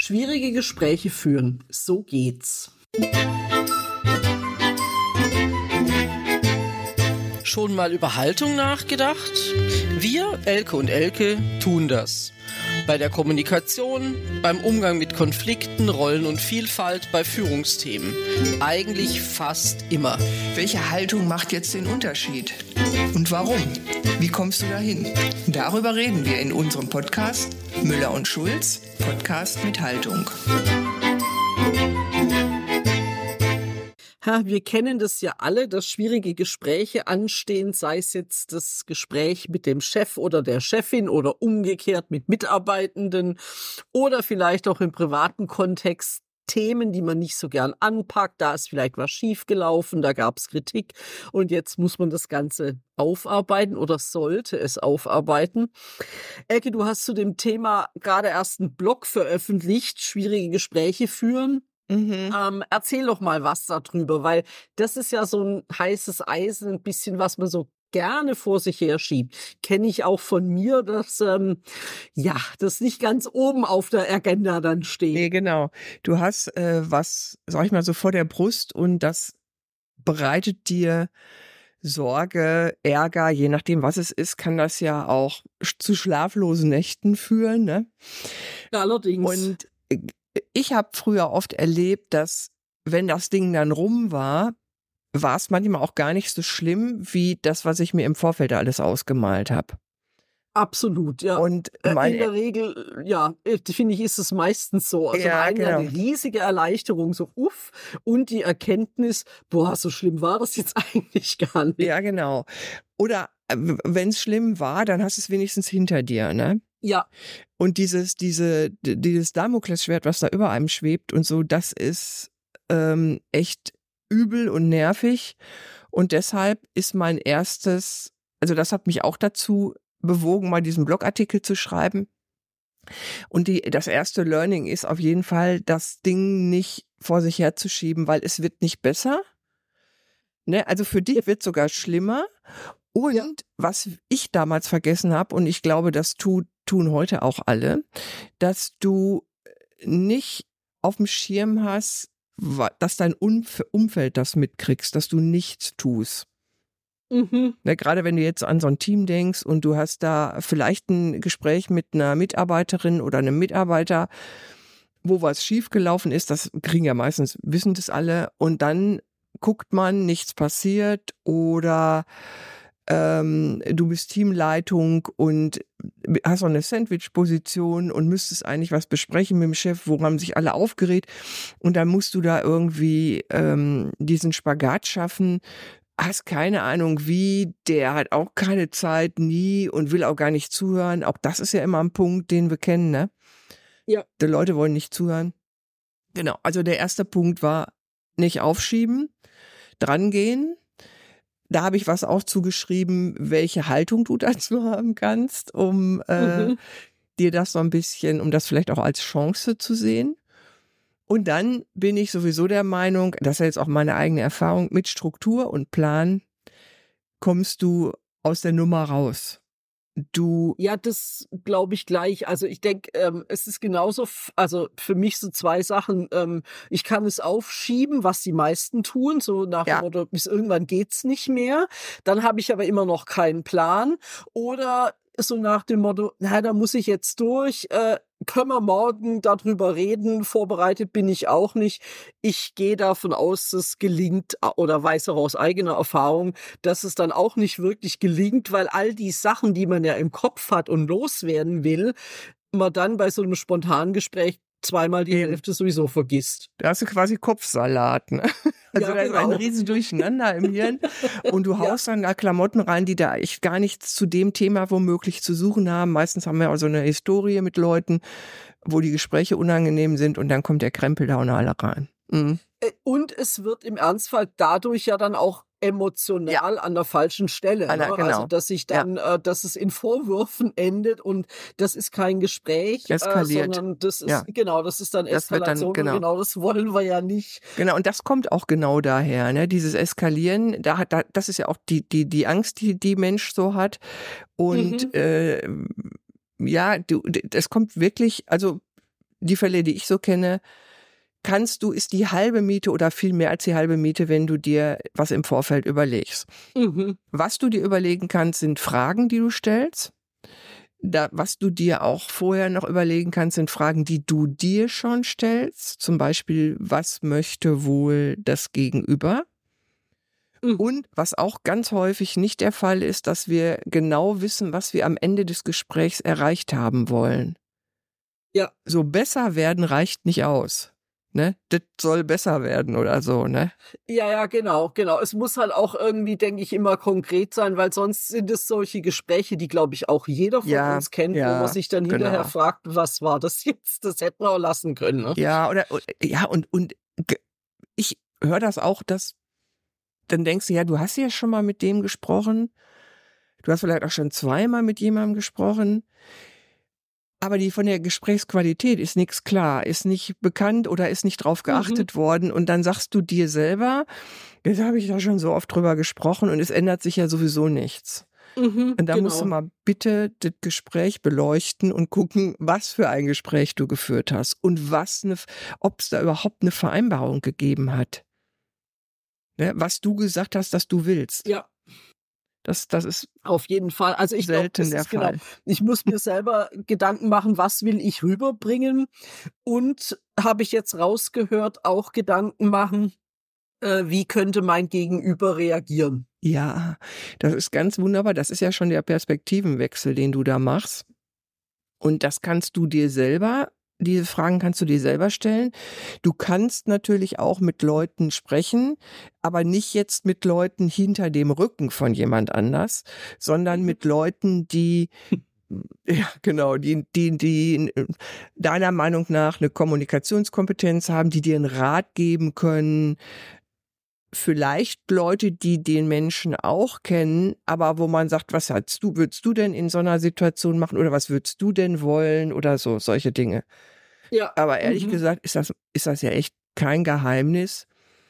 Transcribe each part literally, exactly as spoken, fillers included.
Schwierige Gespräche führen. So geht's. Schon mal über Haltung nachgedacht? Wir, Elke und Elke, tun das. Bei der Kommunikation, beim Umgang mit Konflikten, Rollen und Vielfalt, bei Führungsthemen. Eigentlich fast immer. Welche Haltung macht jetzt den Unterschied? Und warum? Wie kommst du dahin? Darüber reden wir in unserem Podcast Müller und Schulz, Podcast mit Haltung. Ha, wir kennen das ja alle, dass schwierige Gespräche anstehen, sei es jetzt das Gespräch mit dem Chef oder der Chefin oder umgekehrt mit Mitarbeitenden oder vielleicht auch im privaten Kontext Themen, die man nicht so gern anpackt. Da ist vielleicht was schiefgelaufen, da gab es Kritik und jetzt muss man das Ganze aufarbeiten oder sollte es aufarbeiten. Elke, du hast zu dem Thema gerade erst einen Blog veröffentlicht, schwierige Gespräche führen. Mhm. Ähm, erzähl doch mal was darüber, weil das ist ja so ein heißes Eisen, ein bisschen, was man so gerne vor sich her schiebt. Kenne ich auch von mir, dass ähm, ja das nicht ganz oben auf der Agenda dann steht. Nee, genau. Du hast äh, was, sag ich mal, so vor der Brust und das bereitet dir Sorge, Ärger, je nachdem, was es ist, kann das ja auch zu schlaflosen Nächten führen, ne? Allerdings. Und ich habe früher oft erlebt, dass, wenn das Ding dann rum war, war es manchmal auch gar nicht so schlimm, wie das, was ich mir im Vorfeld alles ausgemalt habe. Absolut, ja. Und mein, in der Regel, ja, finde ich, ist es meistens so. Also ja, eine, genau. eine riesige Erleichterung, so uff, und die Erkenntnis, boah, so schlimm war das jetzt eigentlich gar nicht. Ja, genau. Oder wenn es schlimm war, dann hast du es wenigstens hinter dir, ne? Ja. Und dieses, diese, dieses Damoklesschwert, was da über einem schwebt und so, das ist ähm, echt übel und nervig. Und deshalb ist mein erstes, also das hat mich auch dazu bewogen, mal diesen Blogartikel zu schreiben. Und die, das erste Learning ist auf jeden Fall, das Ding nicht vor sich herzuschieben, weil es wird nicht besser. Ne? Also für dich wird es sogar schlimmer. Und ja. Was ich damals vergessen habe, und ich glaube, das tut, tun heute auch alle, dass du nicht auf dem Schirm hast, dass dein Umfeld das mitkriegst, dass du nichts tust. Mhm. Ne, gerade wenn du jetzt an so ein Team denkst und du hast da vielleicht ein Gespräch mit einer Mitarbeiterin oder einem Mitarbeiter, wo was schiefgelaufen ist, das kriegen ja meistens, wissen das alle, und dann guckt man, nichts passiert, oder ähm, du bist Teamleitung und hast so eine Sandwich-Position und müsstest eigentlich was besprechen mit dem Chef, woran sich alle aufgeregt, und dann musst du da irgendwie ähm, diesen Spagat schaffen, hast keine Ahnung wie, der hat auch keine Zeit, nie, und will auch gar nicht zuhören. Auch das ist ja immer ein Punkt, den wir kennen, ne? Ja. Die Leute wollen nicht zuhören. Genau, also der erste Punkt war, nicht aufschieben, drangehen. Da habe ich was auch zugeschrieben, welche Haltung du dazu haben kannst, um äh, mhm. dir das so ein bisschen, um das vielleicht auch als Chance zu sehen. Und dann bin ich sowieso der Meinung, das ist ja jetzt auch meine eigene Erfahrung, mit Struktur und Plan kommst du aus der Nummer raus. Du ja, das glaube ich gleich. Also ich denke, ähm, es ist genauso, f- also für mich so zwei Sachen. Ähm, ich kann es aufschieben, was die meisten tun, so nach Ja. dem Motto, bis irgendwann geht's nicht mehr. Dann habe ich aber immer noch keinen Plan. Oder so nach dem Motto, na, da muss ich jetzt durch, äh, können wir morgen darüber reden, vorbereitet bin ich auch nicht. Ich gehe davon aus, dass es gelingt, oder weiß auch aus eigener Erfahrung, dass es dann auch nicht wirklich gelingt, weil all die Sachen, die man ja im Kopf hat und loswerden will, man dann bei so einem spontanen Gespräch zweimal die Hälfte sowieso vergisst. Da hast du quasi Kopfsalat, ne? Also Ja, da ist genau. ein riesen Durcheinander im Hirn und du haust ja. dann da Klamotten rein, die da echt gar nichts zu dem Thema womöglich zu suchen haben. Meistens haben wir auch so eine Historie mit Leuten, wo die Gespräche unangenehm sind, und dann kommt der Krempel da und alle rein. Mhm. Und es wird im Ernstfall dadurch ja dann auch emotional ja. an der falschen Stelle. Anna, ne? genau. Also dass sich dann, ja. äh, dass es in Vorwürfen endet, und das ist kein Gespräch, eskaliert. Äh, sondern das ist ja. genau, das ist dann das Eskalation. Dann, genau. Und genau das wollen wir ja nicht. Genau, und das kommt auch genau daher, ne? Dieses Eskalieren, da hat, da, das ist ja auch die die die Angst, die die Mensch so hat, und mhm. äh, ja, du, das kommt wirklich, also die Fälle, die ich so kenne, kannst du, ist die halbe Miete oder viel mehr als die halbe Miete, wenn du dir was im Vorfeld überlegst. Mhm. Was du dir überlegen kannst, sind Fragen, die du stellst. Da, was du dir auch vorher noch überlegen kannst, sind Fragen, die du dir schon stellst. Zum Beispiel, was möchte wohl das Gegenüber? Mhm. Und was auch ganz häufig nicht der Fall ist, dass wir genau wissen, was wir am Ende des Gesprächs erreicht haben wollen. Ja. So besser werden reicht nicht aus. Ne? Das soll besser werden oder so, ne? Ja, ja, genau, genau. Es muss halt auch irgendwie, denke ich, immer konkret sein, weil sonst sind es solche Gespräche, die, glaube ich, auch jeder von ja, uns kennt, ja, wo man sich dann genau. hinterher fragt, was war das jetzt? Das hätten wir auch lassen können, ne? Ja, oder, ja, und, und ich höre das auch, dass, dann denkst du, ja, du hast ja schon mal mit dem gesprochen. Du hast vielleicht auch schon zweimal mit jemandem gesprochen. Aber die von der Gesprächsqualität ist nichts klar, ist nicht bekannt oder ist nicht drauf geachtet mhm. worden. Und dann sagst du dir selber, jetzt habe ich da schon so oft drüber gesprochen und es ändert sich ja sowieso nichts. Mhm, und da genau. musst du mal bitte das Gespräch beleuchten und gucken, was für ein Gespräch du geführt hast und was ne, ob es da überhaupt eine Vereinbarung gegeben hat. Ne, was du gesagt hast, dass du willst. Ja. Das, das ist auf jeden Fall. Also ich glaube, das der ist Fall. Genau. Ich muss mir selber Gedanken machen, was will ich rüberbringen, und habe ich jetzt rausgehört, auch Gedanken machen, äh, wie könnte mein Gegenüber reagieren. Ja, das ist ganz wunderbar. Das ist ja schon der Perspektivenwechsel, den du da machst. Und das kannst du dir selber, diese Fragen kannst du dir selber stellen. Du kannst natürlich auch mit Leuten sprechen, aber nicht jetzt mit Leuten hinter dem Rücken von jemand anders, sondern mit Leuten, die, ja, genau, die, die, die deiner Meinung nach eine Kommunikationskompetenz haben, die dir einen Rat geben können. Vielleicht Leute, die den Menschen auch kennen, aber wo man sagt, was hast du, würdest du denn in so einer Situation machen oder was würdest du denn wollen oder so, solche Dinge. Ja. Aber ehrlich mhm. gesagt ist das, ist das ja echt kein Geheimnis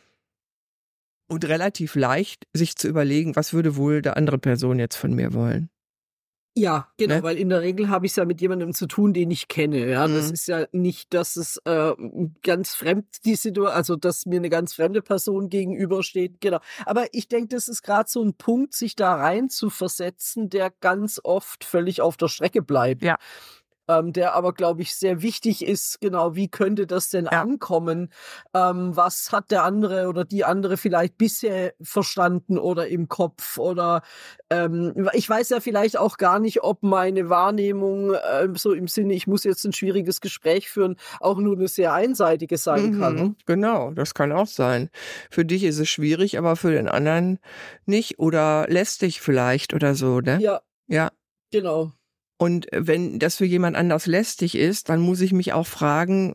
und relativ leicht, sich zu überlegen, was würde wohl der andere Person jetzt von mir wollen. Ja, genau, Ne? weil in der Regel habe ich es ja mit jemandem zu tun, den ich kenne. Ja, Mhm. das ist ja nicht, dass es äh, ganz fremd die Situation, also dass mir eine ganz fremde Person gegenübersteht. Genau. Aber ich denke, das ist gerade so ein Punkt, sich da rein zu versetzen, der ganz oft völlig auf der Strecke bleibt. Ja. Ähm, der aber, glaube ich, sehr wichtig ist. Genau, wie könnte das denn Ja. ankommen? Ähm, was hat der andere oder die andere vielleicht bisher verstanden oder im Kopf? Oder ähm, ich weiß ja vielleicht auch gar nicht, ob meine Wahrnehmung äh, so im Sinne, ich muss jetzt ein schwieriges Gespräch führen, auch nur eine sehr einseitige sein Mhm, kann. genau, das kann auch sein. Für dich ist es schwierig, aber für den anderen nicht oder lästig vielleicht oder so, ne? Ja, Ja. genau. Und wenn das für jemand anders lästig ist, dann muss ich mich auch fragen,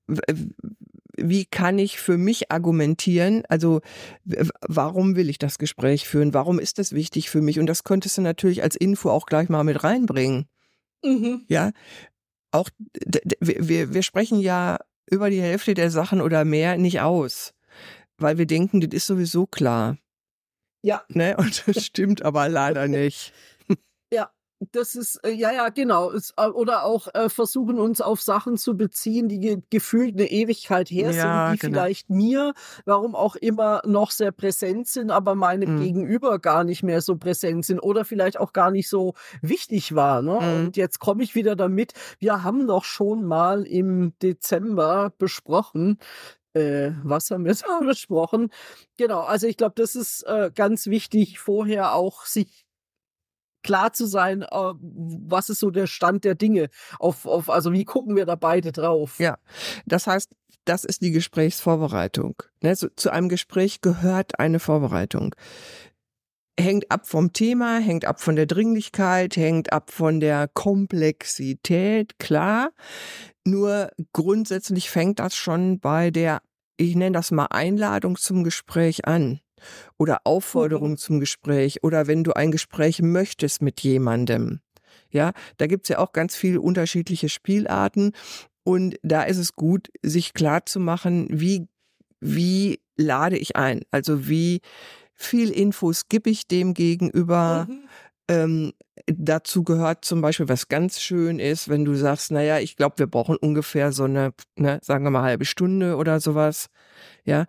wie kann ich für mich argumentieren? Also warum will ich das Gespräch führen? Warum ist das wichtig für mich? Und das könntest du natürlich als Info auch gleich mal mit reinbringen. Mhm. Ja, auch wir, wir sprechen ja über die Hälfte der Sachen oder mehr nicht aus, weil wir denken, das ist sowieso klar. Ja. Ne? Und das stimmt aber leider nicht. Ja. Das ist, äh, ja, ja, genau. Es, äh, oder auch äh, versuchen, uns auf Sachen zu beziehen, die ge gefühlt eine Ewigkeit her Ja, sind, die genau. vielleicht mir, warum auch immer, noch sehr präsent sind, aber meinem Mhm. Gegenüber gar nicht mehr so präsent sind oder vielleicht auch gar nicht so wichtig war. Ne? Mhm. Und jetzt komme ich wieder damit, wir haben doch schon mal im Dezember besprochen, Äh, was haben wir da besprochen? Genau, also ich glaube, das ist äh, ganz wichtig, vorher auch sich klar zu sein, äh, was ist so der Stand der Dinge, auf, auf, also wie gucken wir da beide drauf? Ja, das heißt, das ist die Gesprächsvorbereitung. Ne, so, zu einem Gespräch gehört eine Vorbereitung. Hängt ab vom Thema, hängt ab von der Dringlichkeit, hängt ab von der Komplexität, klar. Nur grundsätzlich fängt das schon bei der, ich nenne das mal Einladung zum Gespräch an. Oder Aufforderung zum Gespräch oder wenn du ein Gespräch möchtest mit jemandem. Ja, da gibt's ja auch ganz viele unterschiedliche Spielarten und da ist es gut, sich klar zu machen, wie, wie lade ich ein? Also wie viel Infos gebe ich dem gegenüber? Mhm. Ähm, dazu gehört zum Beispiel, was ganz schön ist, wenn du sagst, naja, ich glaube, wir brauchen ungefähr so eine, ne, sagen wir mal, halbe Stunde oder sowas. Ja.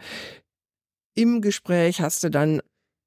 Im Gespräch hast du dann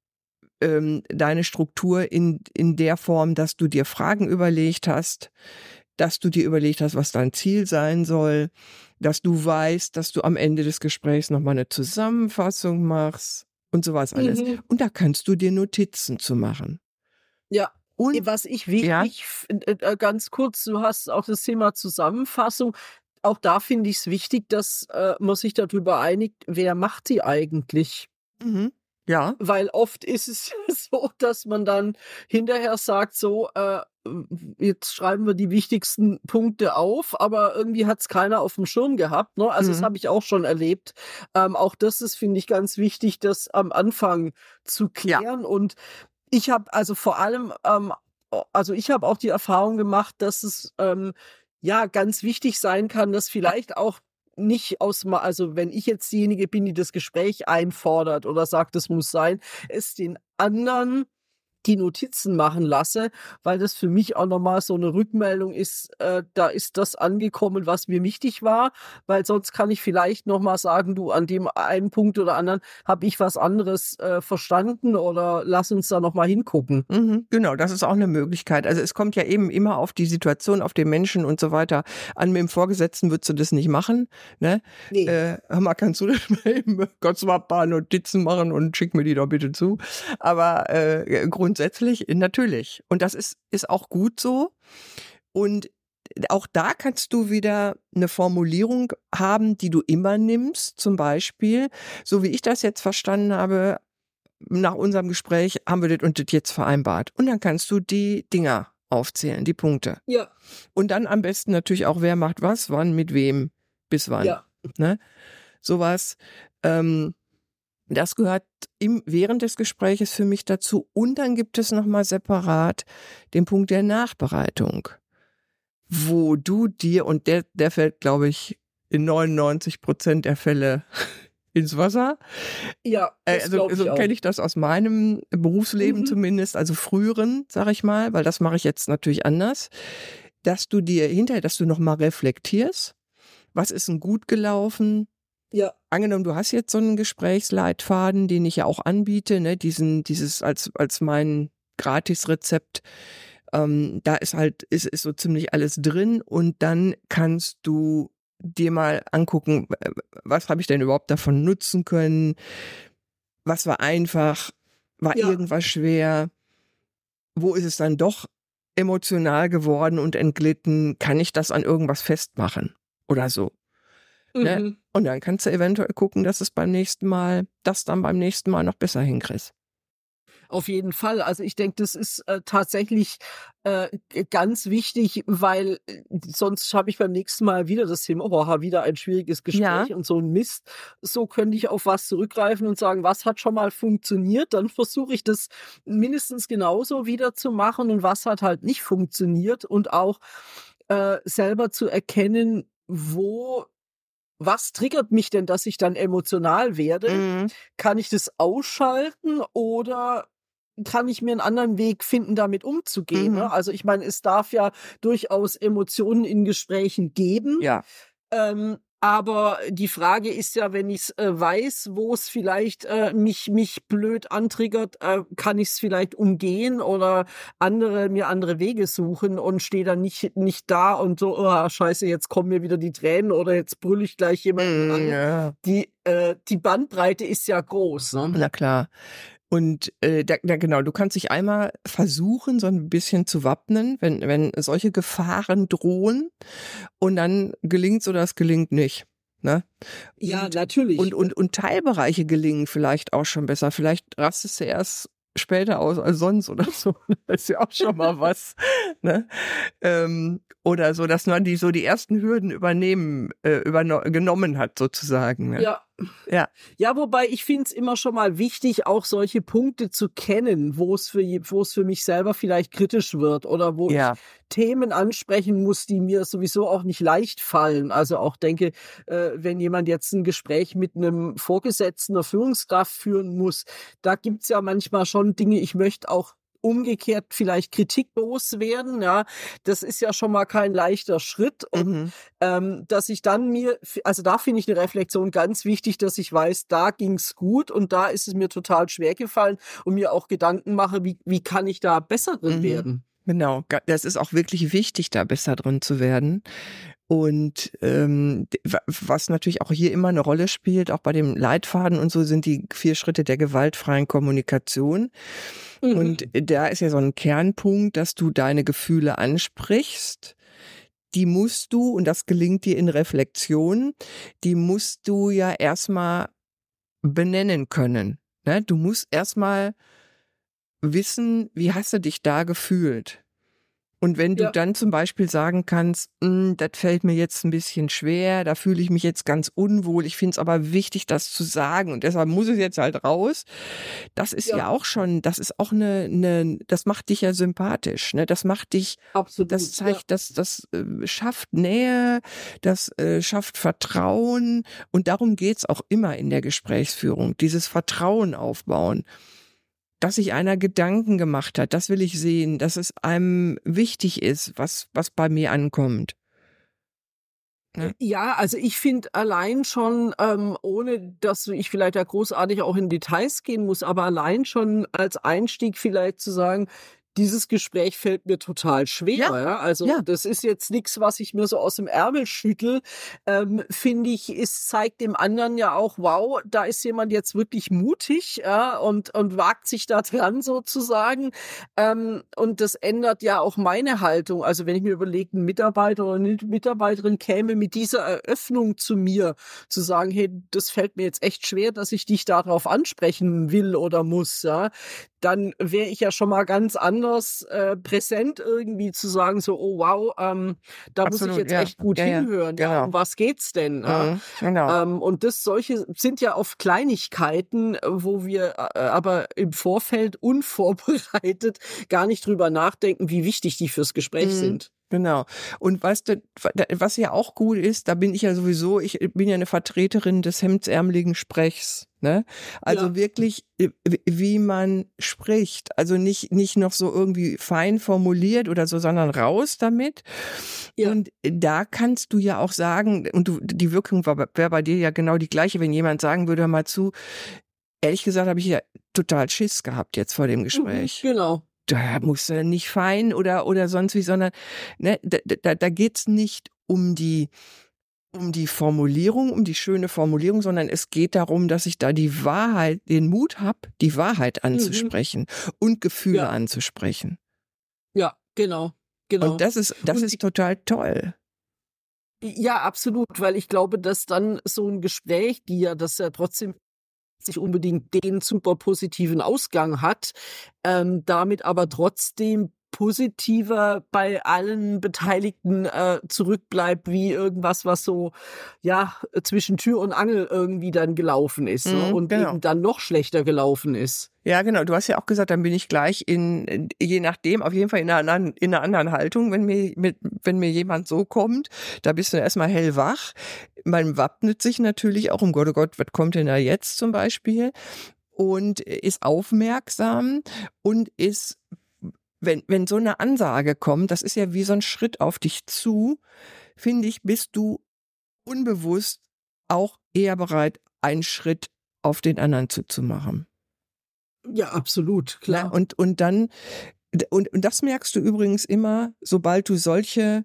ähm, deine Struktur in, in der Form, dass du dir Fragen überlegt hast, dass du dir überlegt hast, was dein Ziel sein soll, dass du weißt, dass du am Ende des Gesprächs nochmal eine Zusammenfassung machst und sowas alles. Mhm. Und da kannst du dir Notizen zu machen. Ja. Und Was ich ja, wichtig, f- äh, äh, ganz kurz, du hast auch das Thema Zusammenfassung. Auch da finde ich es wichtig, dass äh, man sich darüber einigt, wer macht die eigentlich? mhm, ja, Weil oft ist es so, dass man dann hinterher sagt, so, äh, jetzt schreiben wir die wichtigsten Punkte auf, aber irgendwie hat es keiner auf dem Schirm gehabt. Ne? Also das mhm, habe ich auch schon erlebt. Ähm, auch das ist, finde ich, ganz wichtig, das am Anfang zu ja, klären. Und ich habe also vor allem, ähm, also ich habe auch die Erfahrung gemacht, dass es ähm, ja ganz wichtig sein kann, dass vielleicht auch nicht aus, ma- also wenn ich jetzt diejenige bin, die das Gespräch einfordert oder sagt, es muss sein, es den anderen die Notizen machen lasse, weil das für mich auch nochmal so eine Rückmeldung ist, äh, da ist das angekommen, was mir wichtig war, weil sonst kann ich vielleicht nochmal sagen, du, an dem einen Punkt oder anderen habe ich was anderes äh, verstanden oder lass uns da nochmal hingucken. mhm, genau, das ist auch eine Möglichkeit. Also es kommt ja eben immer auf die Situation, auf den Menschen und so weiter an. Mit dem Vorgesetzten würdest du das nicht machen, ne? Nee. Äh, hör mal, kannst du das mal eben, kannst du mal ein paar Notizen machen und schick mir die doch bitte zu. Aber äh, grundsätzlich natürlich. Und das ist, ist auch gut so. Und auch da kannst du wieder eine Formulierung haben, die du immer nimmst. Zum Beispiel, so wie ich das jetzt verstanden habe, nach unserem Gespräch haben wir das und das jetzt vereinbart. Und dann kannst du die Dinger aufzählen, die Punkte. Ja, Und dann am besten natürlich auch, wer macht was, wann, mit wem, bis wann. ja, Ne? Sowas. Ähm, das gehört im, während des Gespräches für mich dazu. Und dann gibt es nochmal separat den Punkt der Nachbereitung, wo du dir, und der, der fällt, glaube ich, in neunundneunzig Prozent der Fälle ins Wasser. ja, Äh, das Also glaube ich so auch. kenne ich das aus meinem Berufsleben Mhm. zumindest, also früheren, sag ich mal, weil das mache ich jetzt natürlich anders, dass du dir hinterher, dass du nochmal reflektierst, was ist denn gut gelaufen? Ja, Angenommen, du hast jetzt so einen Gesprächsleitfaden, den ich ja auch anbiete, ne, diesen, dieses als, als mein Gratisrezept. Ähm, da ist halt, ist, ist so ziemlich alles drin und dann kannst du dir mal angucken, äh, was habe ich denn überhaupt davon nutzen können? Was war einfach? War ja. irgendwas schwer? Wo ist es dann doch emotional geworden und entglitten? Kann ich das an irgendwas festmachen? Oder so. Ne? Mhm. Und dann kannst du eventuell gucken, dass es beim nächsten Mal, das dann beim nächsten Mal noch besser hinkriegst. Auf jeden Fall. Also ich denke, das ist äh, tatsächlich äh, ganz wichtig, weil äh, sonst habe ich beim nächsten Mal wieder das Thema, oh, wieder ein schwieriges Gespräch Ja. und so ein Mist. So könnte ich auf was zurückgreifen und sagen, was hat schon mal funktioniert? Dann versuche ich das mindestens genauso wieder zu machen und was hat halt nicht funktioniert und auch äh, selber zu erkennen, wo was triggert mich denn, dass ich dann emotional werde? Mhm. Kann ich das ausschalten oder kann ich mir einen anderen Weg finden, damit umzugehen? Mhm. Ne? Also ich meine, es darf ja durchaus Emotionen in Gesprächen geben. Ja. Ähm, aber die Frage ist ja, wenn ich es äh, weiß, wo es vielleicht äh, mich, mich blöd antriggert, äh, kann ich es vielleicht umgehen oder andere mir andere Wege suchen und stehe dann nicht, nicht da und so, oh, scheiße, jetzt kommen mir wieder die Tränen oder jetzt brülle ich gleich jemanden Mhm, an. ja. Die, äh, die Bandbreite ist ja groß. Ne? Na klar. Und äh, da, da, genau, du kannst dich einmal versuchen, so ein bisschen zu wappnen, wenn, wenn solche Gefahren drohen und dann gelingt's oder es gelingt nicht. Ne? Ja, Und, natürlich. und, und, und Teilbereiche gelingen vielleicht auch schon besser. Vielleicht rastest du erst später aus als sonst oder so. Das ist ja auch schon mal was. Ne? Ähm, oder so, dass man die so die ersten Hürden übernehmen, äh, übernommen hat sozusagen. Ne? Ja. Ja. Ja, wobei ich finde es immer schon mal wichtig, auch solche Punkte zu kennen, wo es für, wo es für mich selber vielleicht kritisch wird oder wo Ja. ich Themen ansprechen muss, die mir sowieso auch nicht leicht fallen. Also auch denke, äh, wenn jemand jetzt ein Gespräch mit einem Vorgesetzten, einer Führungskraft führen muss, da gibt's ja manchmal schon Dinge, ich möchte auch umgekehrt vielleicht Kritik loswerden, ja, das ist ja schon mal kein leichter Schritt und Mhm. ähm, dass ich dann mir, also da finde ich eine Reflexion ganz wichtig, dass ich weiß, da ging's gut und da ist es mir total schwer gefallen und mir auch Gedanken mache, wie, wie kann ich da besser drin Mhm. werden. Genau, ga- das ist auch wirklich wichtig, da besser drin zu werden. Und ähm, d- wa- was natürlich auch hier immer eine Rolle spielt, auch bei dem Leitfaden und so, sind die vier Schritte der gewaltfreien Kommunikation. Mhm. Und da ist ja so ein Kernpunkt, dass du deine Gefühle ansprichst. Die musst du, und das gelingt dir in Reflexion, die musst du ja erstmal benennen können. Ne? Du musst erstmal wissen, wie hast du dich da gefühlt? Und wenn du Ja. dann zum Beispiel sagen kannst, "Mm, das fällt mir jetzt ein bisschen schwer, da fühle ich mich jetzt ganz unwohl, ich finde es aber wichtig, das zu sagen und deshalb muss es jetzt halt raus", das ist ja, Ja. auch schon, das ist auch eine, eine, das macht dich ja sympathisch, ne? Das macht dich, Absolut. das zeigt, dass das äh, schafft Nähe, das äh, schafft Vertrauen und darum geht's auch immer in der Gesprächsführung, dieses Vertrauen aufbauen. Dass sich einer Gedanken gemacht hat, das will ich sehen, dass es einem wichtig ist, was, was bei mir ankommt. Ne? Ja, also ich finde allein schon, ähm, ohne dass ich vielleicht da großartig auch in Details gehen muss, aber allein schon als Einstieg vielleicht zu sagen, dieses Gespräch fällt mir total schwer. Ja, Ja, also ja. das ist jetzt nichts, was ich mir so aus dem Ärmel schüttel. Ähm, finde ich, es zeigt dem anderen ja auch, wow, da ist jemand jetzt wirklich mutig, ja, und und wagt sich da dran sozusagen. Ähm, und das ändert ja auch meine Haltung. Also wenn ich mir überlege, ein Mitarbeiter oder eine Mitarbeiterin käme mit dieser Eröffnung zu mir, zu sagen, hey, das fällt mir jetzt echt schwer, dass ich dich darauf ansprechen will oder muss, ja, dann wäre ich ja schon mal ganz anders äh, präsent irgendwie zu sagen, so, oh wow, ähm, da muss ich Absolut, jetzt ja. echt gut Ja, ja, hinhören. Ja, genau. um was geht's denn? Ja? Mhm, genau. Ähm, und das solche sind ja oft Kleinigkeiten, äh, wo wir äh, aber im Vorfeld unvorbereitet gar nicht drüber nachdenken, wie wichtig die fürs Gespräch Mhm, sind. genau. Und weißt du, was ja auch gut ist, da bin ich ja sowieso, ich bin ja eine Vertreterin des hemdsärmeligen Sprechs. Ne? Also Ja. wirklich, äh, wie man spricht. Also nicht, nicht noch so irgendwie fein formuliert oder so, sondern raus damit. Ja. Und da kannst du ja auch sagen, und du, die Wirkung wäre bei dir ja genau die gleiche, wenn jemand sagen würde, hör mal zu, ehrlich gesagt habe ich ja total Schiss gehabt jetzt vor dem Mhm, Gespräch. genau. Da musst du nicht fein oder, oder sonst wie, sondern ne, da, da, da geht's nicht um die, um die Formulierung, um die schöne Formulierung, sondern es geht darum, dass ich da die Wahrheit, den Mut habe, die Wahrheit Mhm. anzusprechen und Gefühle Ja. anzusprechen. Ja, genau. Genau. Und das ist, das Und ist total toll. Ja, absolut, weil ich glaube, dass dann so ein Gespräch, die ja das ja trotzdem nicht unbedingt den super positiven Ausgang hat, ähm, damit aber trotzdem positiver bei allen Beteiligten äh, zurückbleibt, wie irgendwas, was so ja zwischen Tür und Angel irgendwie dann gelaufen ist, ne? Mhm, Und genau. eben dann noch schlechter gelaufen ist. Ja, genau. Du hast ja auch gesagt, dann bin ich gleich in, je nachdem, auf jeden Fall in einer anderen, in einer anderen Haltung, wenn mir, mit, wenn mir jemand so kommt, da bist du erstmal hellwach. Man wappnet sich natürlich auch, um Gott, oh Gott, was kommt denn da jetzt zum Beispiel? Und ist aufmerksam und ist, wenn, wenn so eine Ansage kommt, das ist ja wie so ein Schritt auf dich zu, finde ich, bist du unbewusst auch eher bereit, einen Schritt auf den anderen zuzumachen. Ja, absolut, Na, klar. und, und dann, und, und das merkst du übrigens immer, sobald du solche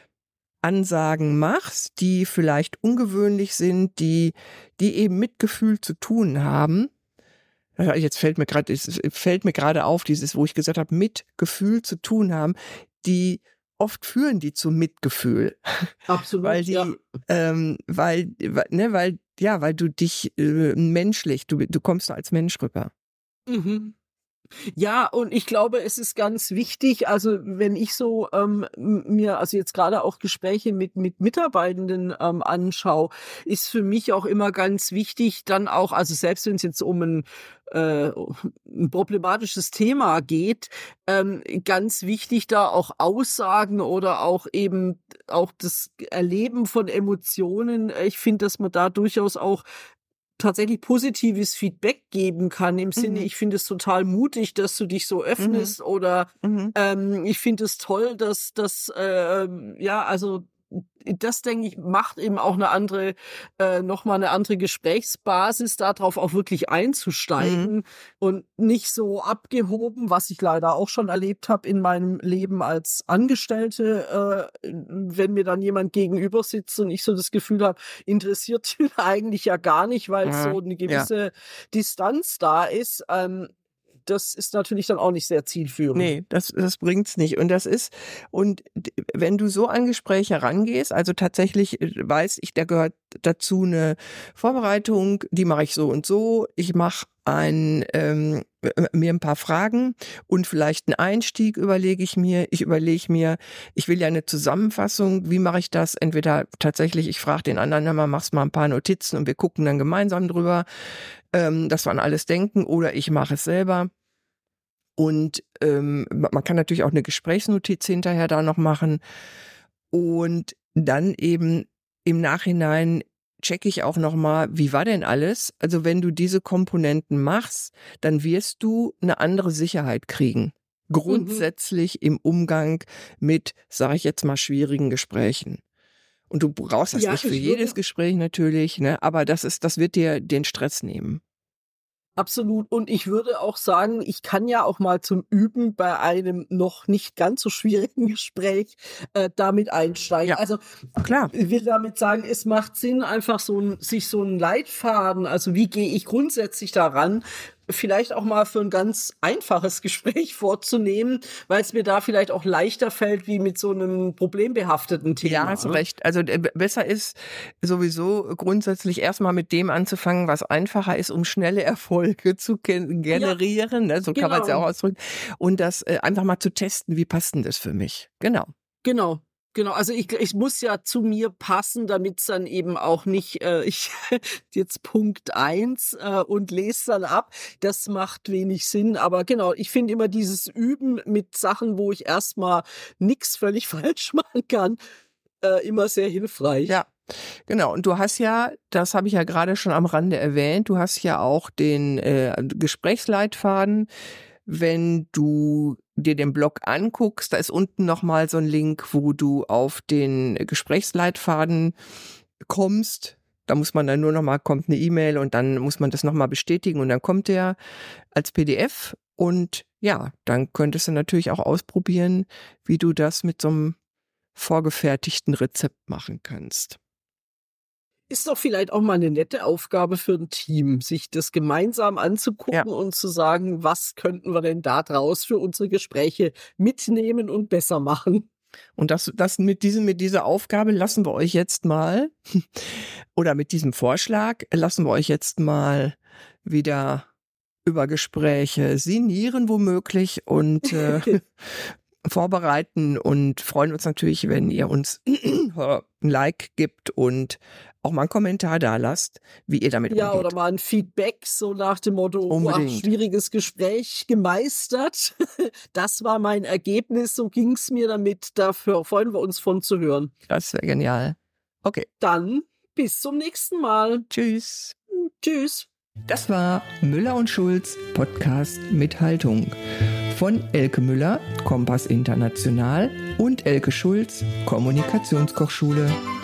Ansagen machst, die vielleicht ungewöhnlich sind, die, die eben mit Gefühl zu tun haben. Jetzt fällt mir gerade, es fällt mir gerade auf, dieses, wo ich gesagt habe, mit Gefühl zu tun haben, die oft führen die zu Mitgefühl. Absolut, weil die, ja. ähm, weil, ne, weil, ja, weil du dich äh, menschlich, du, du kommst da als Mensch rüber. Mhm. Ja, und ich glaube, es ist ganz wichtig, also wenn ich so ähm, m- mir, also jetzt gerade auch Gespräche mit mit Mitarbeitenden ähm, anschaue, ist für mich auch immer ganz wichtig, dann auch, also selbst wenn es jetzt um ein, äh, ein problematisches Thema geht, ähm, ganz wichtig da auch Aussagen oder auch eben auch das Erleben von Emotionen. Ich finde, dass man da durchaus auch tatsächlich positives Feedback geben kann, im Sinne, Mhm. ich finde es total mutig, dass du dich so öffnest, oder Mhm. ähm, ich finde es toll, dass das, äh, ja, also das, denke ich, macht eben auch eine andere, äh, nochmal eine andere Gesprächsbasis, darauf auch wirklich einzusteigen Mhm. und nicht so abgehoben, was ich leider auch schon erlebt habe in meinem Leben als Angestellte, äh, wenn mir dann jemand gegenüber sitzt und ich so das Gefühl habe, interessiert ihn eigentlich ja gar nicht, weil Mhm. so eine Ja. gewisse Distanz da ist. Ähm, das ist natürlich dann auch nicht sehr zielführend. Nee, das, das bringt's nicht. Und das ist, und d- wenn du so an Gespräche rangehst, also tatsächlich äh, weiß ich, da gehört dazu eine Vorbereitung, die mache ich so und so. Ich mache ein, ähm, äh, mir ein paar Fragen und vielleicht einen Einstieg überlege ich mir. Ich überlege mir, ich will ja eine Zusammenfassung. Wie mache ich das? Entweder tatsächlich, ich frage den anderen, hör mal, machst mal ein paar Notizen und wir gucken dann gemeinsam drüber, ähm, dass wir an alles denken, oder ich mache es selber. Und ähm, man kann natürlich auch eine Gesprächsnotiz hinterher da noch machen. Und dann eben im Nachhinein checke ich auch noch mal, wie war denn alles? Also wenn du diese Komponenten machst, dann wirst du eine andere Sicherheit kriegen. Grundsätzlich im Umgang mit, sage ich jetzt mal, schwierigen Gesprächen. Und du brauchst das Ja, nicht für ich jedes würde Gespräch natürlich, ne? Aber das ist, das wird dir den Stress nehmen. absolut. Und ich würde auch sagen, ich kann ja auch mal zum Üben bei einem noch nicht ganz so schwierigen Gespräch äh, damit einsteigen. Ja, Also klar. ich will damit sagen, es macht Sinn, einfach so ein, sich so einen Leitfaden, also wie gehe ich grundsätzlich daran, vielleicht auch mal für ein ganz einfaches Gespräch vorzunehmen, weil es mir da vielleicht auch leichter fällt, wie mit so einem problembehafteten Thema. Ja, hast du ne? recht. Also äh, b- besser ist sowieso grundsätzlich erstmal mit dem anzufangen, was einfacher ist, um schnelle Erfolge zu gen- generieren. Ne? So kann man es ja genau. auch ausdrücken. Und das äh, einfach mal zu testen, wie passt denn das für mich? Genau. Genau, genau. Also ich, ich muss ja zu mir passen, damit es dann eben auch nicht, äh, ich jetzt Punkt eins äh, und lese dann ab. Das macht wenig Sinn. Aber genau, ich finde immer dieses Üben mit Sachen, wo ich erstmal nichts völlig falsch machen kann, äh, immer sehr hilfreich. Ja, genau. Und du hast ja, das habe ich ja gerade schon am Rande erwähnt, du hast ja auch den äh, Gesprächsleitfaden. Wenn du dir den Blog anguckst, da ist unten nochmal so ein Link, wo du auf den Gesprächsleitfaden kommst. Da muss man dann nur nochmal, kommt eine E-Mail und dann muss man das nochmal bestätigen und dann kommt der als P D F. Und ja, dann könntest du natürlich auch ausprobieren, wie du das mit so einem vorgefertigten Rezept machen kannst. Ist doch vielleicht auch mal eine nette Aufgabe für ein Team, sich das gemeinsam anzugucken Ja. und zu sagen, was könnten wir denn da draus für unsere Gespräche mitnehmen und besser machen. Und das, das mit diesem, mit dieser Aufgabe lassen wir euch jetzt mal, oder mit diesem Vorschlag lassen wir euch jetzt mal wieder über Gespräche sinnieren womöglich und äh, vorbereiten und freuen uns natürlich, wenn ihr uns ein Like gibt und auch mal einen Kommentar da lasst, wie ihr damit Ja, umgeht. oder mal ein Feedback, so nach dem Motto, wow, Unbedingt. schwieriges Gespräch gemeistert. Das war mein Ergebnis, so ging's mir damit. Dafür freuen wir uns von zu hören. Das wäre genial. Okay, Dann bis zum nächsten Mal. tschüss. Tschüss. Das war Müller und Schulz Podcast mit Haltung. Von Elke Müller, Kompass International, und Elke Schulz, Kommunikationskochschule.